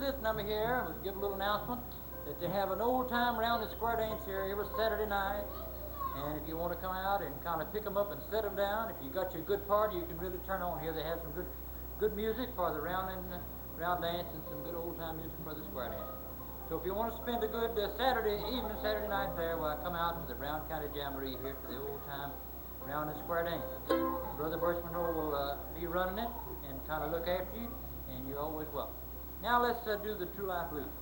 this number here, let's give a little announcement that they have an old time round the square dance here every Saturday night. And if you want to come out and kind of pick them up and set them down, if you got your good party, you can really turn on here. They have some good music for the round dance and some good old time music for the square dance. So if you want to spend a good Saturday night there, well, come out to the Brown County Jamboree here for the old time round and square dance. Brother Birch Monroe will be running it and kind of look after you, and you're always welcome. Now let's do the True Life Blues.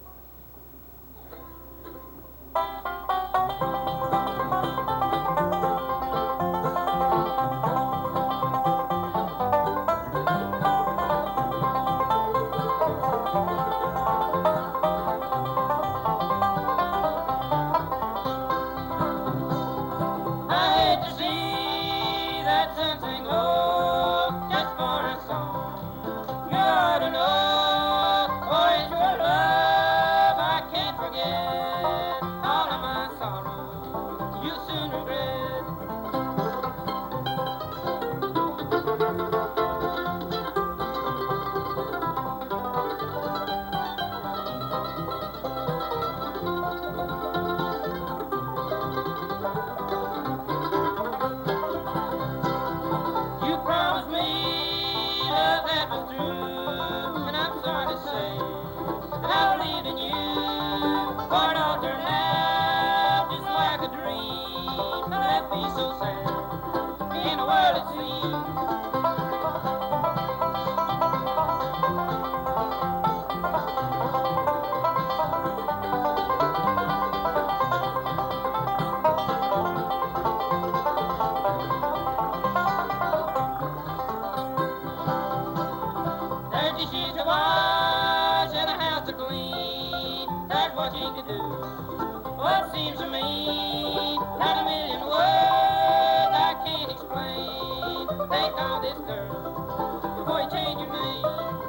What seems to me that a million words I can't explain. Think of this girl before you change your name.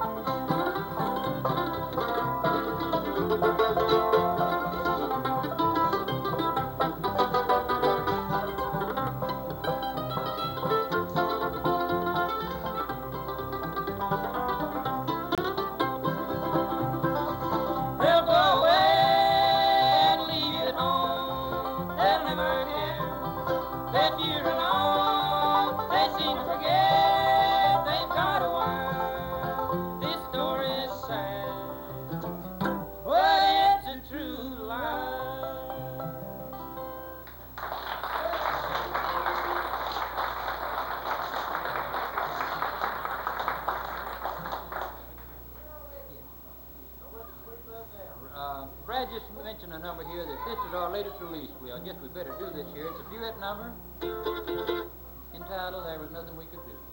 They'll go away and leave you at home. They'll never care if you're alone. They seem to forget they've got a wife. This story is sad, but it's a true life. Brad just mentioned a number here that this is our latest release. I guess we better do this here. It's a duet number entitled There Was Nothing We Could Do.